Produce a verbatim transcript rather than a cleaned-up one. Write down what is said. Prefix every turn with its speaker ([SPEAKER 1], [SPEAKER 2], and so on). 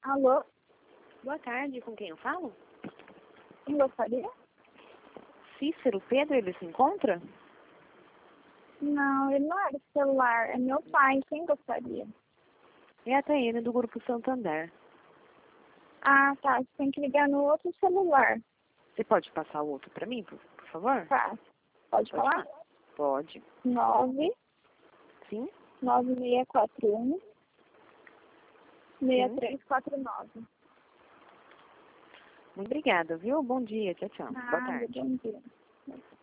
[SPEAKER 1] Alô?
[SPEAKER 2] Boa tarde, com quem eu falo?
[SPEAKER 1] Quem gostaria?
[SPEAKER 2] Cícero Pedro, ele se encontra?
[SPEAKER 1] Não, ele não é do celular, é meu pai. Quem gostaria?
[SPEAKER 2] É até ele do Grupo Santander.
[SPEAKER 1] Ah, tá. Você tem que ligar no outro celular.
[SPEAKER 2] Você pode passar o outro para mim, por, por favor?
[SPEAKER 1] Tá. Pode,
[SPEAKER 2] Pode
[SPEAKER 1] falar?
[SPEAKER 2] falar? Pode.
[SPEAKER 1] Nove
[SPEAKER 2] Sim?
[SPEAKER 1] nove seis quatro um seis
[SPEAKER 2] Sim.
[SPEAKER 1] três quatro nove.
[SPEAKER 2] Muito obrigada, viu? Bom dia. Tchau, tchau. Boa
[SPEAKER 1] Nada,
[SPEAKER 2] tarde.
[SPEAKER 1] bom dia.